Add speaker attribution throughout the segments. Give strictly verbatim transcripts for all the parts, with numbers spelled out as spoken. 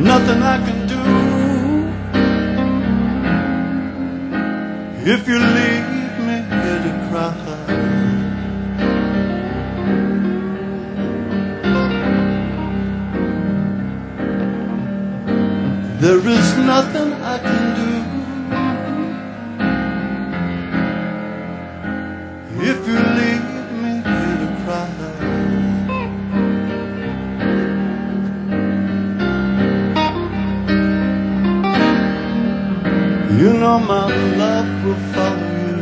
Speaker 1: nothing I can do. If you leave me here to cry, there is nothing I can do. If you leave me here to cry, you know my love will follow you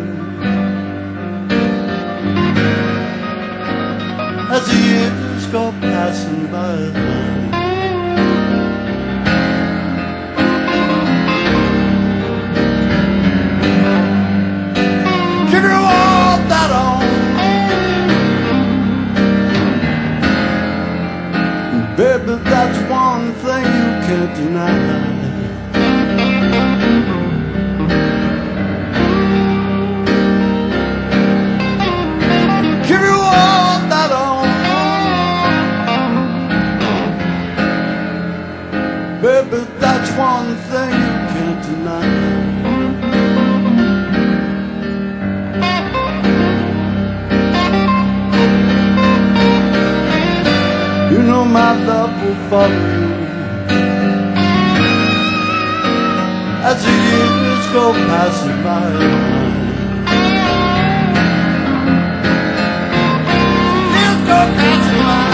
Speaker 1: as the years go passing by. Give you all that I own, baby, that's one thing you can't deny. Baby, that's one thing you can't deny. You know my love will follow you as the years go passing by. Years go passing by.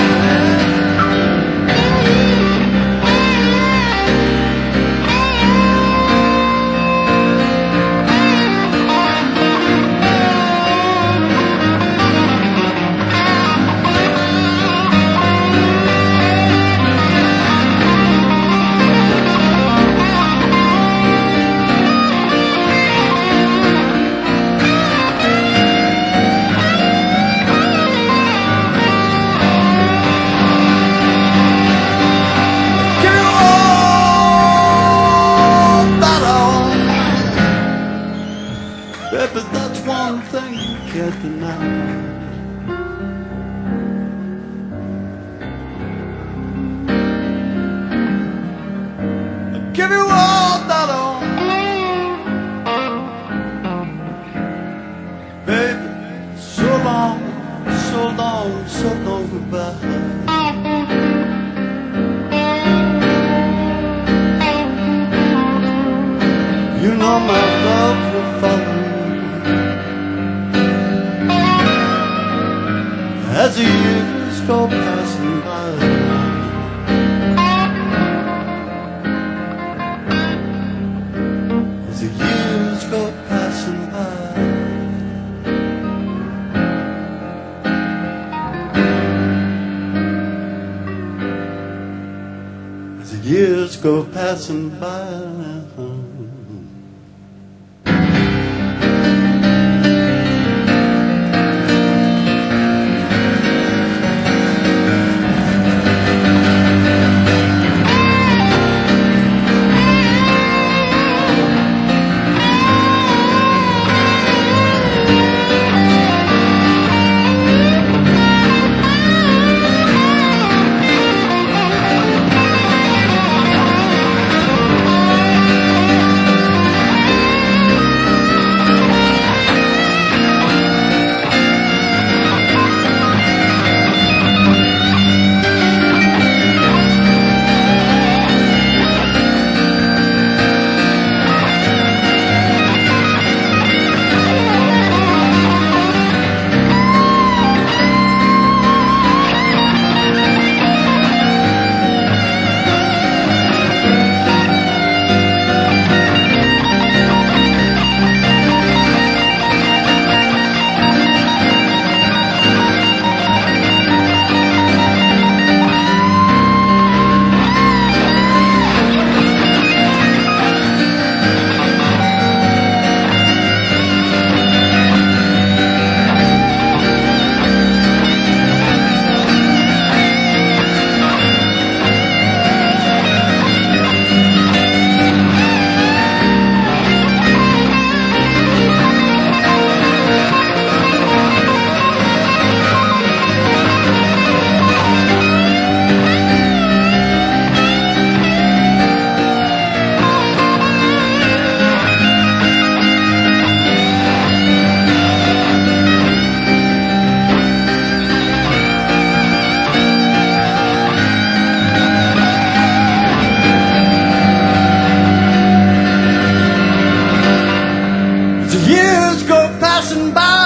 Speaker 1: Baby, that's one thing you can't deny. I'll give you all that I own, baby. So long, so long, so long goodbye. You know my love will follow as the years go passing by. As the years go passing by. As the years go passing by. passing by.